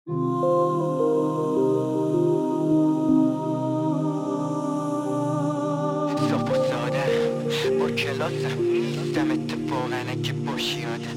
صاف و ساده با کلاسم نیستم اتفاقا اگه باشی آدم.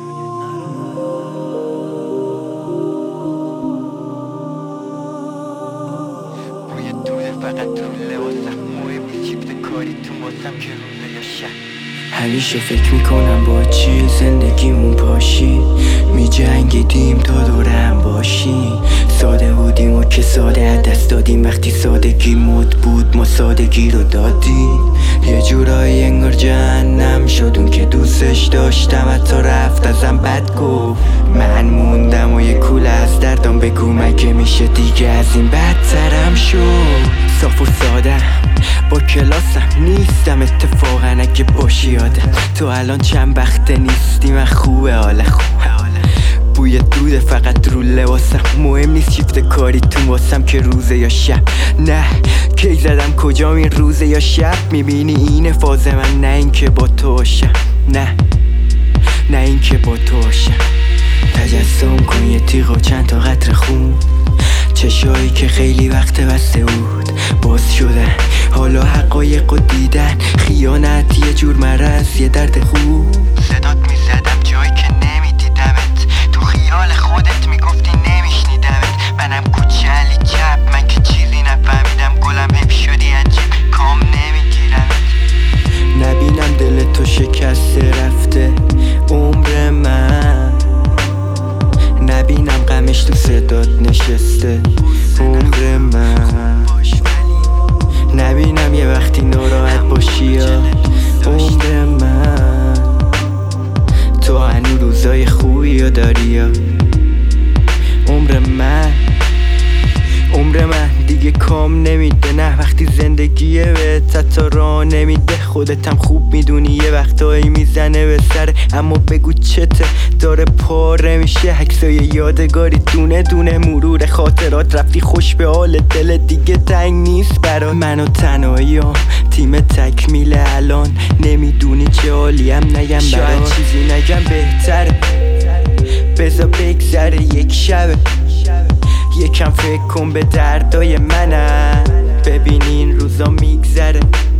بوی دوده فقط رو لباسم، مهم نیست چیفت کاری تو واسم که روزه یا شب. همیشه فکر میکنم با چی زندگیمون پاشی، می جنگیدیم تا دورم باشی. ساده بودیم و که ساده دست دادیم، وقتی سادگی مد بود ما سادگی رو دادیم. یه جورایی انگار جهنم شد اون که دوستش داشتم، حتی رفت ازم بد گفت. من موندم و یه کوله از دردم بگو مگه میشه دیگه از این بدترم شد. صاف و ساده با کلاسم نیستم اتفاقا اگه باشی آدم. تو الان چند وقته نیستی من خوبه حالا بوی دوده فقط رو لباسم، مهم نیست شیفت کاری تو واسم که روزه یا شب. نه کی زدم کجام این روزه یا شب، میبینی اینه فاز من، نه این که با تو باشم، نه این که با تو باشم. تجسم کن یه تیغ و چند تا قطره خون، چشایی که خیلی وقت بسته بود باز شدن، حالا حقایق رو دیدن. خیانت یه جور مرض، یه درد خوب. صدات میزدم جایی که نمیدیدمت، تو خیال خودت میگفتی نمیشنیدمت. منم کوچلی چپ، من که چیزی نفهمیدم، گلم حیف شدی عجیب کام نمیگیرمت. نبینم دل تو شکسته رفته عمر من، نبینم غمش تو صدات نشسته عمر من، نبینم یه وقتی ناراحت باشی یا عمر من. تو هنو روزای خوبی یا داری یا عمر من دیگه کام نمیده. نه وقتی زندگیه بهت حتی راه نمیده، خودتم خوب میدونی یه وقتایی میزنه به سر. اما بگو چته داره پاره میشه، عکسای یادگاری دونه دونه مرور خاطرات. رفتی خوش به حال دل دیگه تنگ نیست برات. من و تنهاییام تیم تکمیل الان، نمیدونی چه حالیم نگم برات. شاید چیزی نگم بهتره، بذار بگذره یک شبه. یکم فکر کن به دردای منم، ببین این روزا میگذره.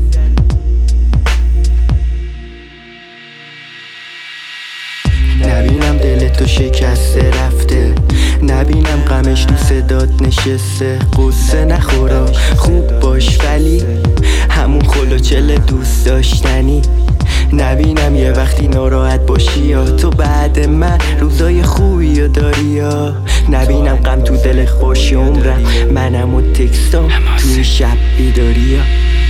نبینم دل تو شکسته رفته، نبینم غمش تو صدات نشسته. قصه نخورا خوب باش ولی همون خلوچل دوست داشتنی. نبینم یه وقتی ناراحت باشی یا تو بعد من روزای خوبی یا داری یا نبینم غم تو دل خوشی عمرم، منم و تکستام تو این شب بیداری یا